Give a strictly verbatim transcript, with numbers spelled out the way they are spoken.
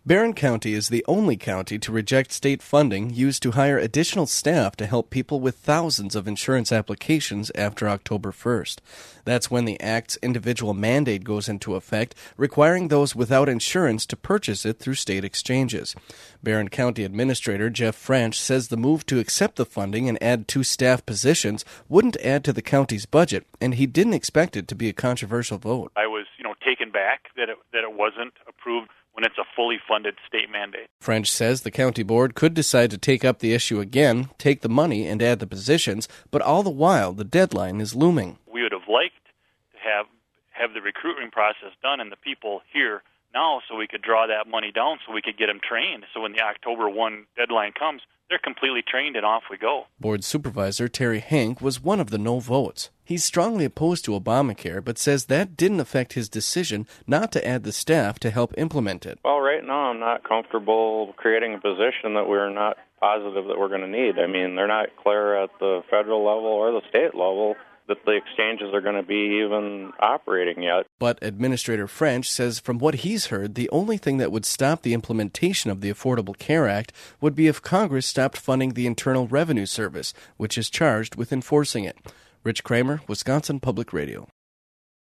Barron County is the only county to reject state funding used to hire additional staff to help people with thousands of insurance applications after October first. That's when the Act's individual mandate goes into effect, requiring those without insurance to purchase it through state exchanges. Barron County Administrator Jeff French says the move to accept the funding and add two staff positions wouldn't add to the county's budget, and he didn't expect it to be a controversial vote. I was, you know, taken back that it, that it wasn't approved when it's a fully funded state mandate. French says the county board could decide to take up the issue again, take the money, and add the positions, but all the while the deadline is looming. We would have liked to have have the recruiting process done and the people here now so we could draw that money down so we could get them trained. So when the October first deadline comes, they're completely trained and off we go. Board Supervisor Terry Hank was one of the no votes. He's strongly opposed to Obamacare, but says that didn't affect his decision not to add the staff to help implement it. Well, right now I'm not comfortable creating a position that we're not positive that we're going to need. I mean, they're not clear at the federal level or the state level that the exchanges are going to be even operating yet. But Administrator French says from what he's heard, the only thing that would stop the implementation of the Affordable Care Act would be if Congress stopped funding the Internal Revenue Service, which is charged with enforcing it. Rich Kramer, Wisconsin Public Radio.